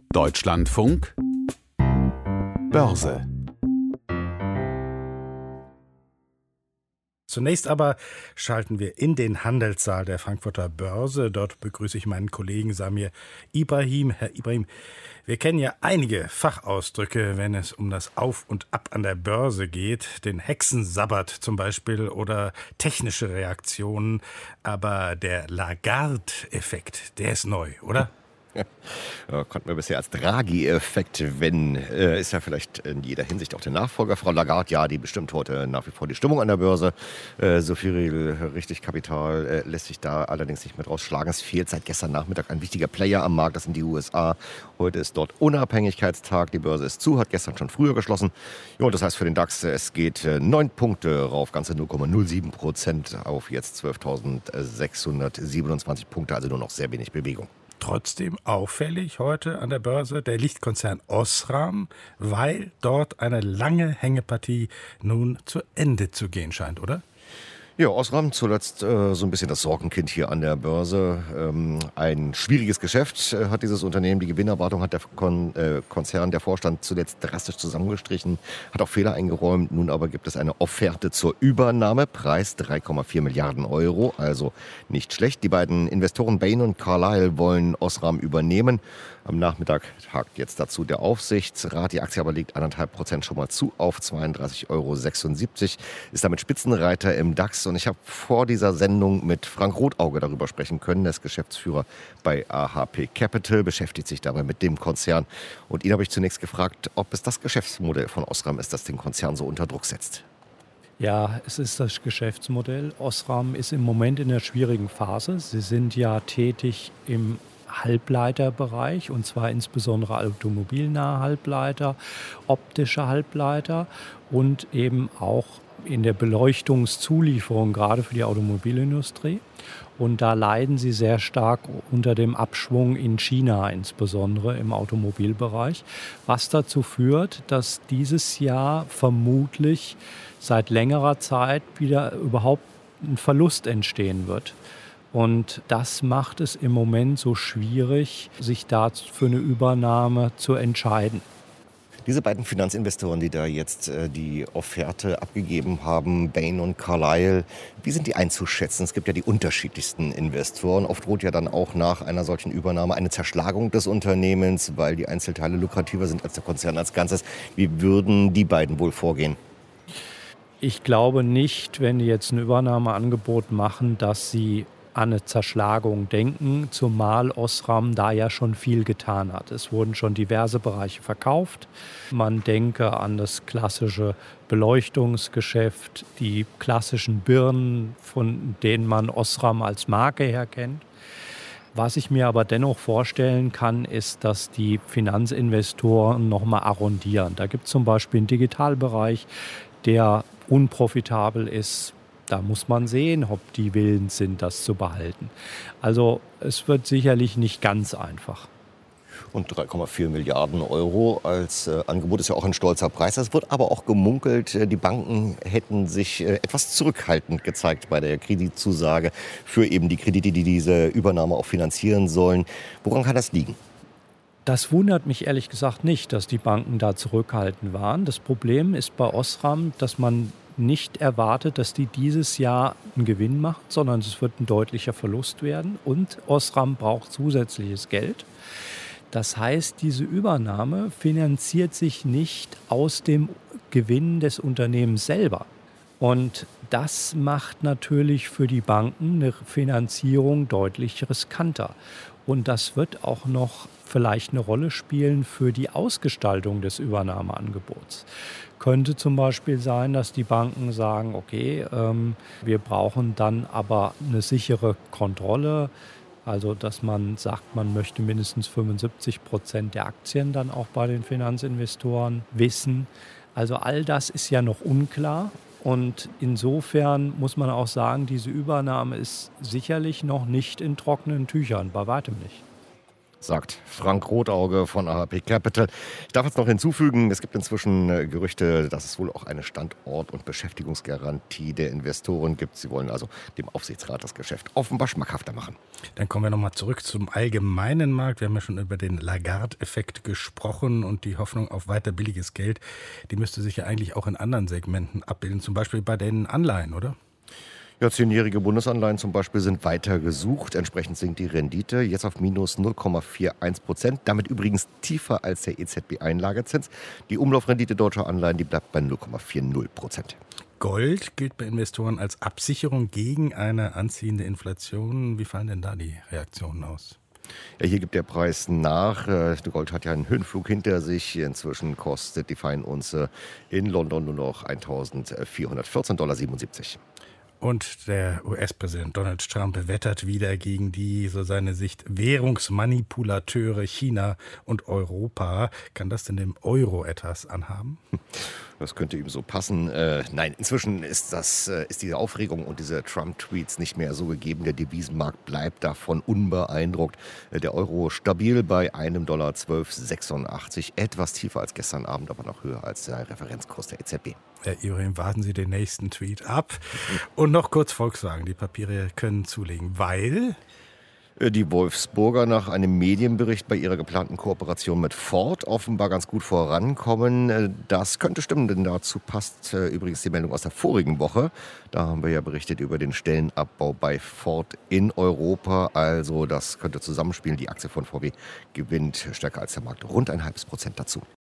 Deutschlandfunk Börse. Zunächst aber schalten wir in den Handelssaal der Frankfurter Börse. Dort begrüße ich meinen Kollegen Samir Ibrahim. Herr Ibrahim, wir kennen ja einige Fachausdrücke, wenn es um das Auf und Ab an der Börse geht. Den Hexensabbat zum Beispiel oder technische Reaktionen. Aber der Lagarde-Effekt, der ist neu, oder? Ja, konnten wir bisher als Draghi-Effekt wenden. Ist ja vielleicht in jeder Hinsicht auch der Nachfolger. Frau Lagarde, ja, die bestimmt heute nach wie vor die Stimmung an der Börse. Sophie Riegel, richtig Kapital, lässt sich da allerdings nicht mehr draus schlagen. Es fehlt seit gestern Nachmittag ein wichtiger Player am Markt, das sind die USA. Heute ist dort Unabhängigkeitstag, die Börse ist zu, hat gestern schon früher geschlossen. Ja, und das heißt für den DAX, es geht 9 Punkte rauf, ganze 0,07% auf jetzt 12.627 Punkte, also nur noch sehr wenig Bewegung. Trotzdem auffällig heute an der Börse der Lichtkonzern Osram, weil dort eine lange Hängepartie nun zu Ende zu gehen scheint, oder? Ja, Osram zuletzt so ein bisschen das Sorgenkind hier an der Börse. Ein schwieriges Geschäft hat dieses Unternehmen. Die Gewinnerwartung hat der Konzern, der Vorstand zuletzt drastisch zusammengestrichen, hat auch Fehler eingeräumt. Nun aber gibt es eine Offerte zur Übernahme. Preis 3,4 Milliarden Euro, also nicht schlecht. Die beiden Investoren Bain und Carlyle wollen Osram übernehmen. Am Nachmittag tagt jetzt dazu der Aufsichtsrat. Die Aktie aber liegt 1,5% schon mal zu auf 32,76 Euro. Ist damit Spitzenreiter im DAX. Und ich habe vor dieser Sendung mit Frank Rotauge darüber sprechen können. Er ist Geschäftsführer bei AHP Capital, beschäftigt sich dabei mit dem Konzern. Und ihn habe ich zunächst gefragt, ob es das Geschäftsmodell von Osram ist, das den Konzern so unter Druck setzt. Ja, es ist das Geschäftsmodell. Osram ist im Moment in einer schwierigen Phase. Sie sind ja tätig im Halbleiterbereich, und zwar insbesondere automobilnahe Halbleiter, optische Halbleiter und eben auch in der Beleuchtungszulieferung, gerade für die Automobilindustrie. Und da leiden sie sehr stark unter dem Abschwung in China, insbesondere im Automobilbereich, was dazu führt, dass dieses Jahr vermutlich seit längerer Zeit wieder überhaupt ein Verlust entstehen wird. Und das macht es im Moment so schwierig, sich da für eine Übernahme zu entscheiden. Diese beiden Finanzinvestoren, die da jetzt die Offerte abgegeben haben, Bain und Carlyle, wie sind die einzuschätzen? Es gibt ja die unterschiedlichsten Investoren. Oft droht ja dann auch nach einer solchen Übernahme eine Zerschlagung des Unternehmens, weil die Einzelteile lukrativer sind als der Konzern als Ganzes. Wie würden die beiden wohl vorgehen? Ich glaube nicht, wenn die jetzt ein Übernahmeangebot machen, dass sie an eine Zerschlagung denken, zumal Osram da ja schon viel getan hat. Es wurden schon diverse Bereiche verkauft. Man denke an das klassische Beleuchtungsgeschäft, die klassischen Birnen, von denen man Osram als Marke her kennt. Was ich mir aber dennoch vorstellen kann, ist, dass die Finanzinvestoren nochmal arrondieren. Da gibt es zum Beispiel einen Digitalbereich, der unprofitabel ist. Da muss man sehen, ob die willens sind, das zu behalten. Also es wird sicherlich nicht ganz einfach. Und 3,4 Milliarden Euro als Angebot ist ja auch ein stolzer Preis. Es wird aber auch gemunkelt, die Banken hätten sich etwas zurückhaltend gezeigt bei der Kreditzusage für eben die Kredite, die diese Übernahme auch finanzieren sollen. Woran kann das liegen? Das wundert mich ehrlich gesagt nicht, dass die Banken da zurückhaltend waren. Das Problem ist bei Osram, dass man nicht erwartet, dass die dieses Jahr einen Gewinn macht, sondern es wird ein deutlicher Verlust werden. Und Osram braucht zusätzliches Geld. Das heißt, diese Übernahme finanziert sich nicht aus dem Gewinn des Unternehmens selber. Und das macht natürlich für die Banken eine Finanzierung deutlich riskanter. Und das wird auch noch vielleicht eine Rolle spielen für die Ausgestaltung des Übernahmeangebots. Könnte zum Beispiel sein, dass die Banken sagen, okay, wir brauchen dann aber eine sichere Kontrolle. Also dass man sagt, man möchte mindestens 75% der Aktien dann auch bei den Finanzinvestoren wissen. Also all das ist ja noch unklar. Und insofern muss man auch sagen, diese Übernahme ist sicherlich noch nicht in trockenen Tüchern, bei weitem nicht. sagt Frank Rotauge von AHP Capital. Ich darf jetzt noch hinzufügen, es gibt inzwischen Gerüchte, dass es wohl auch eine Standort- und Beschäftigungsgarantie der Investoren gibt. Sie wollen also dem Aufsichtsrat das Geschäft offenbar schmackhafter machen. Dann kommen wir nochmal zurück zum allgemeinen Markt. Wir haben ja schon über den Lagarde-Effekt gesprochen und die Hoffnung auf weiter billiges Geld, die müsste sich ja eigentlich auch in anderen Segmenten abbilden, zum Beispiel bei den Anleihen, oder? Ja, 10-jährige Bundesanleihen zum Beispiel sind weiter gesucht. Entsprechend sinkt die Rendite jetzt auf minus 0,41%. Damit übrigens tiefer als der EZB-Einlagezins. Die Umlaufrendite deutscher Anleihen, die bleibt bei 0,40%. Gold gilt bei Investoren als Absicherung gegen eine anziehende Inflation. Wie fallen denn da die Reaktionen aus? Ja, hier gibt der Preis nach. Gold hat ja einen Höhenflug hinter sich. Inzwischen kostet die Feinunze in London nur noch $1.414,77. Und der US-Präsident Donald Trump wettert wieder gegen die, so seine Sicht, Währungsmanipulateure China und Europa. Kann das denn dem Euro etwas anhaben? Das könnte ihm so passen. Nein, inzwischen ist diese Aufregung und diese Trump-Tweets nicht mehr so gegeben. Der Devisenmarkt bleibt davon unbeeindruckt. Der Euro stabil bei $1,1286. Etwas tiefer als gestern Abend, aber noch höher als der Referenzkurs der EZB. Herr Ibrahim, warten Sie den nächsten Tweet ab. Und noch kurz Volkswagen. Die Papiere können zulegen, weil die Wolfsburger nach einem Medienbericht bei ihrer geplanten Kooperation mit Ford offenbar ganz gut vorankommen. Das könnte stimmen, denn dazu passt übrigens die Meldung aus der vorigen Woche. Da haben wir ja berichtet über den Stellenabbau bei Ford in Europa. Also das könnte zusammenspielen. Die Aktie von VW gewinnt stärker als der Markt rund 0,5% dazu.